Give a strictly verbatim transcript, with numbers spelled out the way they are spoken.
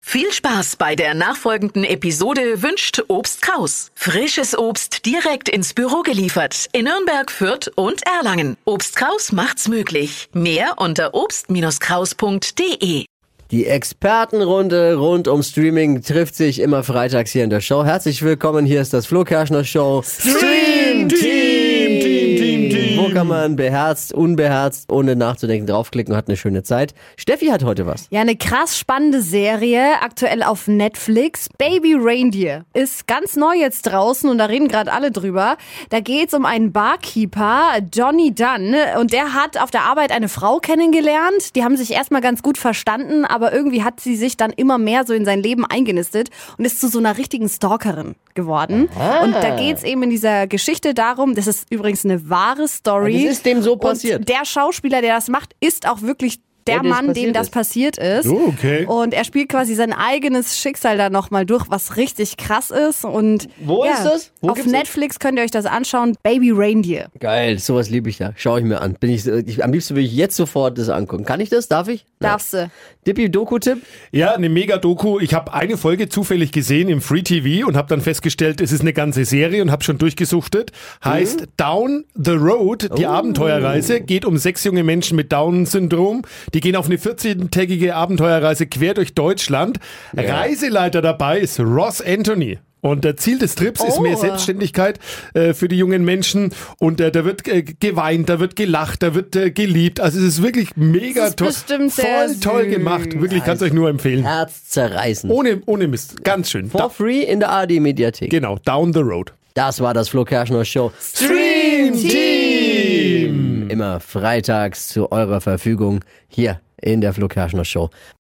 Viel Spaß bei der nachfolgenden Episode wünscht Obst Kraus. Frisches Obst direkt ins Büro geliefert in Nürnberg, Fürth und Erlangen. Obst Kraus macht's möglich. Mehr unter obst kraus punkt de. Die Expertenrunde rund um Streaming trifft sich immer freitags hier in der Show. Herzlich willkommen, hier ist das Flo Kerschner Show Stream Team, Team, Team, Team. Wo kann man beherzt, unbeherzt, ohne nachzudenken draufklicken und hat eine schöne Zeit. Steffi hat heute was. Ja, eine krass spannende Serie, aktuell auf Netflix. Baby Reindeer ist ganz neu jetzt draußen und da reden gerade alle drüber. Da geht's um einen Barkeeper, Johnny Dunn, und der hat auf der Arbeit eine Frau kennengelernt. Die haben sich erstmal ganz gut verstanden, aber irgendwie hat sie sich dann immer mehr so in sein Leben eingenistet und ist zu so einer richtigen Stalkerin geworden. Aha. Und da geht's eben in dieser Geschichte darum, das ist übrigens eine wahre Story. Das ist dem so passiert. Und der Schauspieler, der das macht, ist auch wirklich der Ja, Mann, dem das ist. passiert ist. Oh, okay. Und er spielt quasi sein eigenes Schicksal da nochmal durch, was richtig krass ist. Und Wo ja, ist das? Wo auf gibt's Netflix könnt ihr euch das anschauen. Baby Reindeer. Geil, sowas liebe ich ja. Schau ich mir an. Bin ich, ich, am liebsten will ich jetzt sofort das angucken. Kann ich das? Darf ich? Darfst du. Dippi, Doku-Tipp? Ja, eine Mega-Doku. Ich habe eine Folge zufällig gesehen im Free T V und habe dann festgestellt, es ist eine ganze Serie und habe schon durchgesuchtet. Heißt mhm. Down the Road, die oh. Abenteuerreise. Geht um sechs junge Menschen mit Down-Syndrom. Die gehen auf eine vierzehntägige Abenteuerreise quer durch Deutschland. Ja. Reiseleiter dabei ist Ross Anthony. Und der Ziel des Trips oh. ist mehr Selbstständigkeit äh, für die jungen Menschen. Und äh, da wird äh, geweint, da wird gelacht, da wird äh, geliebt. Also es ist wirklich mega das ist toll. Bestimmt sehr Voll toll süß. gemacht. Wirklich, kannst euch nur empfehlen. Herzzerreißend. Ohne, ohne Mist. Ganz schön. For da- free in der A R D-Mediathek. Genau, Down the Road. Das war das Flo Kerschner Show Stream Team. Immer freitags zu eurer Verfügung hier in der Flo Kerschner Show.